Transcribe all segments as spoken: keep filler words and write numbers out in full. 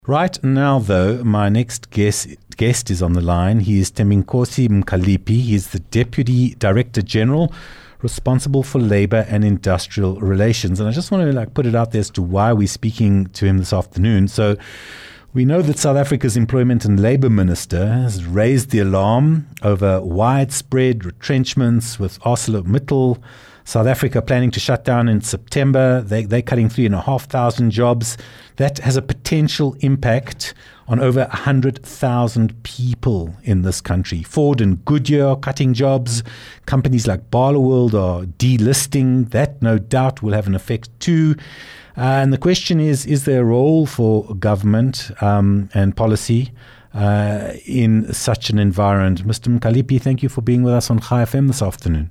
Right now, though, my next guest, guest is on the line. He is Thembinkosi Mkhaliphi. He's the Deputy Director General responsible for Labour and Industrial Relations. And I just want to like put it out there as to why we're speaking to him this afternoon. So we know that South Africa's Employment and Labour Minister has raised the alarm over widespread retrenchments with ArcelorMittal. South Africa planning to shut down in September. They, they're cutting three and a half thousand jobs. That has a potential impact on over one hundred thousand people in this country. Ford and Goodyear are cutting jobs. Companies like Barloworld are delisting. That, no doubt, will have an effect too. Uh, and the question is, is there a role for government um, and policy uh, in such an environment? Mister Mkhaliphi, thank you for being with us on Chai F M this afternoon.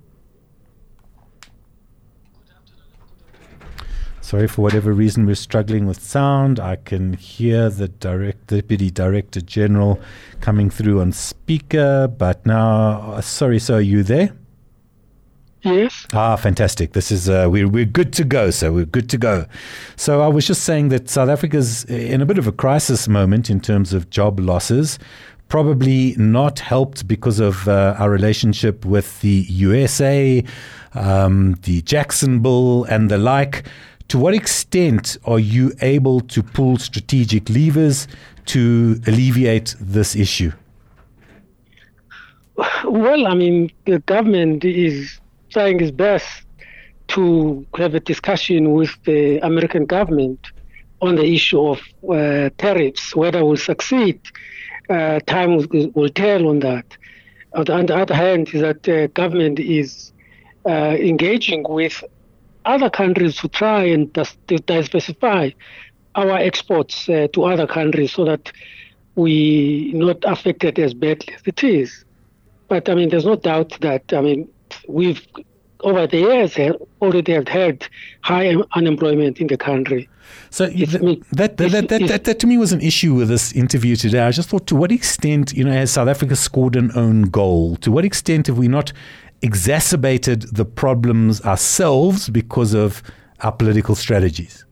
Sorry, for whatever reason, we're struggling with sound. I can hear the direct, Deputy Director General coming through on speaker, but now, uh, sorry, so are you there? Yes. Ah, fantastic. This is, uh, we're, we're good to go, so we're good to go. So I was just saying that South Africa's in a bit of a crisis moment in terms of job losses, probably not helped because of uh, our relationship with the U S A, um, the Jackson Bill and the like. To what extent are you able to pull strategic levers to alleviate this issue? Well, I mean, the government is trying its best to have a discussion with the American government on the issue of uh, tariffs. Whether we'll succeed, uh, time will, will tell on that. On the, on the other hand, is that the government is uh, engaging with other countries to try and diversify our exports uh, to other countries so that we not affected as badly as it is. But I mean, there's no doubt that I mean we've over the years have already have had high unemployment in the country. So th- that, that, that, that, that, that to me was an issue with this interview today. I just thought, to what extent, you know, has South Africa scored an own goal? To what extent have we not exacerbated the problems ourselves because of our political strategies?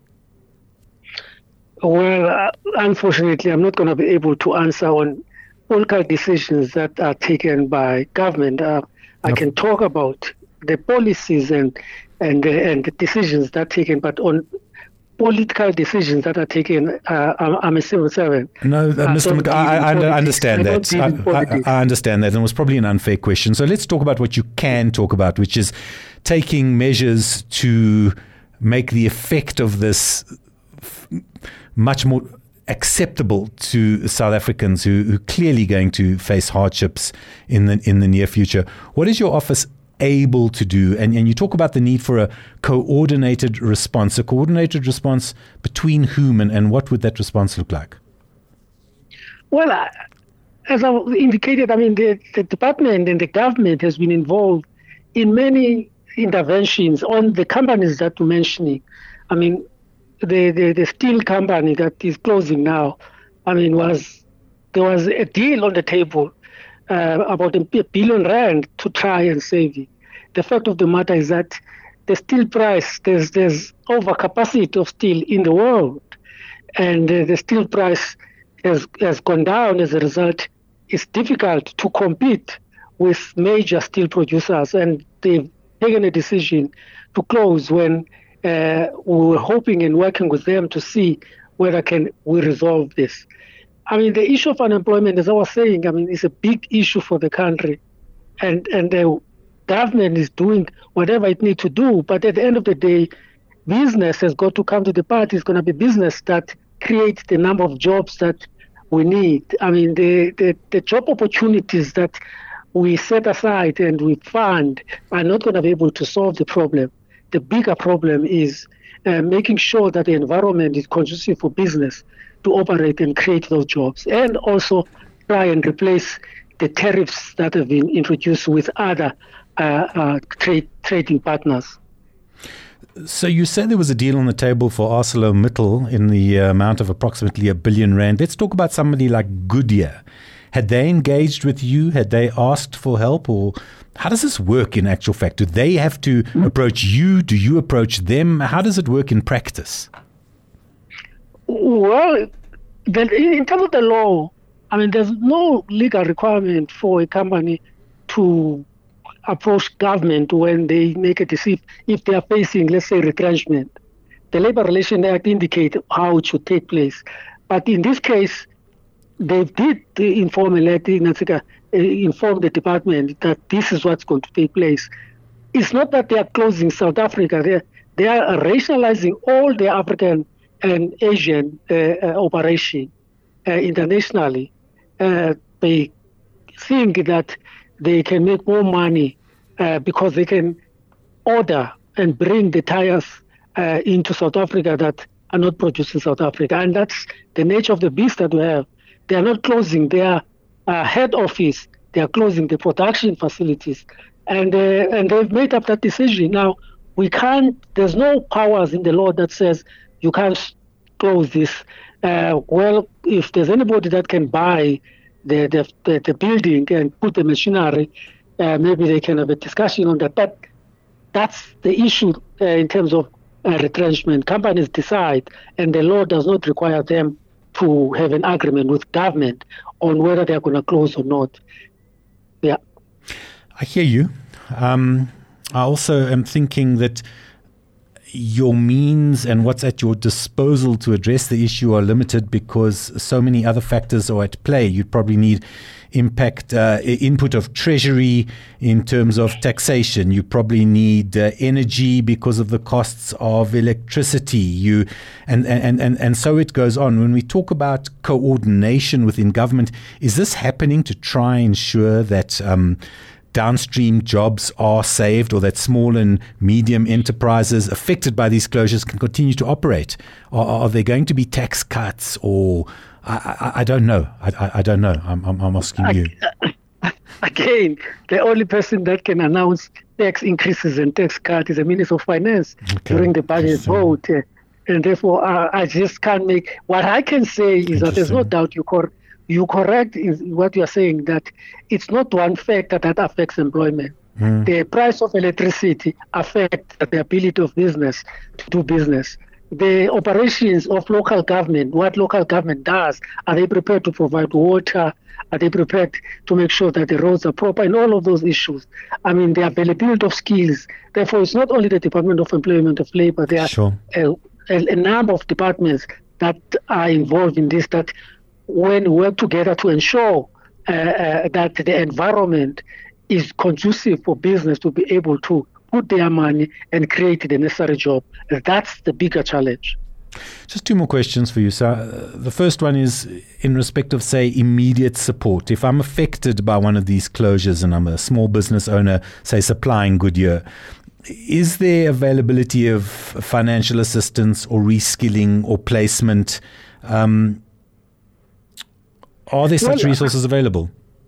Well, uh, unfortunately, I'm not going to be able to answer on political decisions that are taken by government. Uh, I no. can talk about the policies and and, uh, and the decisions that are taken, but on political decisions that are taken, uh, I'm, I'm a civil servant. No, uh, Mister Mc, I, I, I understand I that. I, I, I understand that. And it was probably an unfair question. So let's talk about what you can talk about, which is taking measures to make the effect of this f- much more acceptable to South Africans who, who are clearly going to face hardships in the in the near future. What is your office able to do? And, and you talk about the need for a coordinated response. A coordinated response between whom and, and what would that response look like? Well, uh, as I indicated, I mean, the, the department and the government has been involved in many interventions on the companies that you're mentioning. I mean, the, the, the steel company that is closing now, I mean, was there was a deal on the table uh, about a billion rand to try and save it. The fact of the matter is that the steel price, there's there's overcapacity of steel in the world, and uh, the steel price has has gone down as a result. It's difficult to compete with major steel producers, and they've taken a decision to close when uh, we were hoping and working with them to see whether can we resolve this. I mean, the issue of unemployment, as I was saying, I mean, it's a big issue for the country, and and the government is doing whatever it needs to do. But at the end of the day, business has got to come to the party. It's going to be business that creates the number of jobs that we need. I mean, the, the, the job opportunities that we set aside and we fund are not going to be able to solve the problem. The bigger problem is uh, making sure that the environment is conducive for business to operate and create those jobs, and also try and replace the tariffs that have been introduced with other uh, uh, trade trading partners. So you said there was a deal on the table for ArcelorMittal in the uh, amount of approximately a billion rand. Let's talk about somebody like Goodyear. Had they engaged with you? Had they asked for help? Or how does this work in actual fact? Do they have to mm-hmm. approach you? Do you approach them? How does it work in practice? Well, then in in terms of the law, I mean, there's no legal requirement for a company to approach government when they make a decision, if they are facing, let's say, retrenchment. The Labour Relations Act indicates how it should take place. But in this case, they did inform, inform the department that this is what's going to take place. It's not that they are closing South Africa. They are, they are rationalizing all the African and Asian uh, uh, operation uh, internationally. Uh, they think that they can make more money uh, because they can order and bring the tires uh, into South Africa that are not produced in South Africa. And that's the nature of the beast that we have. They are not closing their uh, head office. They are closing the production facilities. And, uh, and they've made up that decision. Now, we can't, there's no powers in the law that says you can't close this. Uh, well, if there's anybody that can buy the the, the, the building and put the machinery, uh, maybe they can have a discussion on that. But that's the issue uh, in terms of uh, retrenchment. Companies decide, and the law does not require them to have an agreement with government on whether they're going to close or not. Yeah. I hear you. Um, I also am thinking that your means and what's at your disposal to address the issue are limited because so many other factors are at play. You'd probably need impact uh, input of treasury in terms of taxation. You probably need uh, energy because of the costs of electricity. You and, and, and, and so it goes on. When we talk about coordination within government, is this happening to try and ensure that um, downstream jobs are saved or that small and medium enterprises affected by these closures can continue to operate? Are, are there going to be tax cuts or I, I, I don't know. I, I, I don't know. I'm, I'm, I'm asking you. Again, the only person that can announce tax increases and tax cuts is the Minister of Finance okay. during the budget vote. And therefore, uh, I just can't make... What I can say is that there's no doubt you cor- you correct in what you are saying, that it's not one factor that affects employment. Mm. The price of electricity affects the ability of business to do business. The operations of local government, what local government does, are they prepared to provide water? Are they prepared to make sure that the roads are proper? And all of those issues. I mean, the availability of skills. Therefore, it's not only the Department of Employment of Labor. There are sure. a, a, a number of departments that are involved in this, that when we work together to ensure uh, uh, that the environment is conducive for business to be able to put their money and create the necessary job. That's the bigger challenge. Just two more questions for you, sir. Uh, the first one is in respect of, say, immediate support. If I'm affected by one of these closures and I'm a small business owner, say, supplying Goodyear, is there availability of financial assistance or reskilling or placement? Um, are there such well, resources available?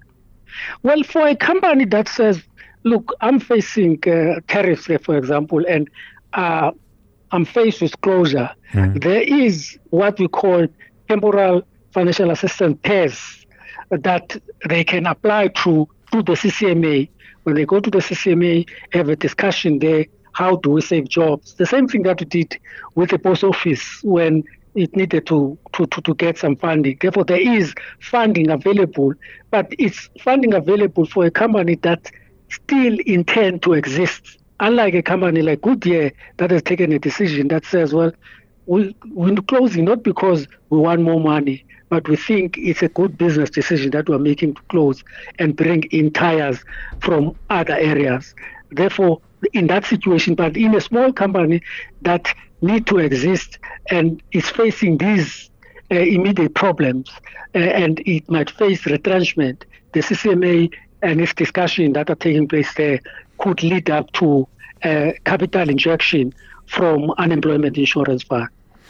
Well, for a company that says, look, I'm facing uh, tariffs, for example, and uh, I'm faced with closure. Mm. There is what we call temporal financial assistance tests that they can apply to, to the C C M A. When they go to the C C M A, have a discussion there, how do we save jobs? The same thing that we did with the post office when it needed to, to, to, to get some funding. Therefore, there is funding available, but it's funding available for a company that still intend to exist. Unlike a company like Goodyear that has taken a decision that says, well, we, we're closing not because we want more money, but we think it's a good business decision that we're making to close and bring in tires from other areas. Therefore, in that situation, but in a small company that need to exist and is facing these uh, immediate problems uh, and it might face retrenchment, the C C M A and its discussion that are taking place there could lead up to uh, capital injection from unemployment insurance fund.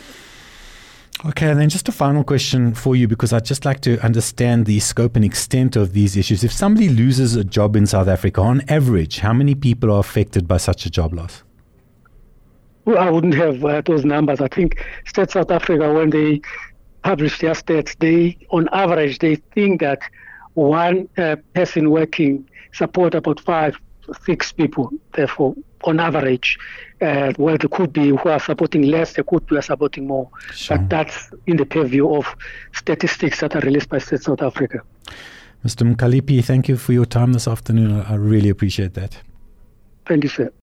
Okay, and then just a final question for you, because I'd just like to understand the scope and extent of these issues. If somebody loses a job in South Africa, on average, how many people are affected by such a job loss? Well, I wouldn't have uh, those numbers. I think State South Africa, when they publish their stats, they, on average, they think that one uh, person working support about five, six people. Therefore, on average, uh, well, there could be who are supporting less, there could be who are supporting more. Sure. But that's in the purview of statistics that are released by State South Africa. Mister Mkhaliphi, thank you for your time this afternoon. I really appreciate that. Thank you, sir.